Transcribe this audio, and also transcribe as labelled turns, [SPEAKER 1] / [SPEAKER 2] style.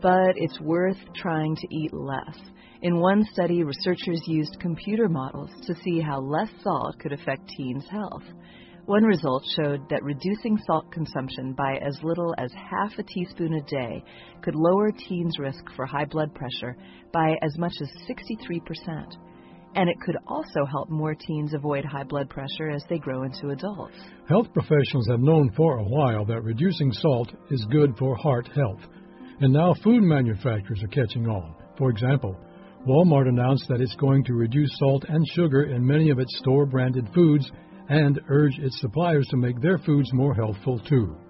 [SPEAKER 1] but it's worth trying to eat less. In one study, researchers used computer models to see how less salt could affect teens' health. One result showed that reducing salt consumption by as little as half a teaspoon a day could lower teens' risk for high blood pressure by as much as 63%. And it could also help more teens avoid high blood pressure as they grow into adults.
[SPEAKER 2] Health professionals have known for a while that reducing salt is good for heart health. And now food manufacturers are catching on. For example, Walmart announced that it's going to reduce salt and sugar in many of its store-branded foods and urge its suppliers to make their foods more healthful too.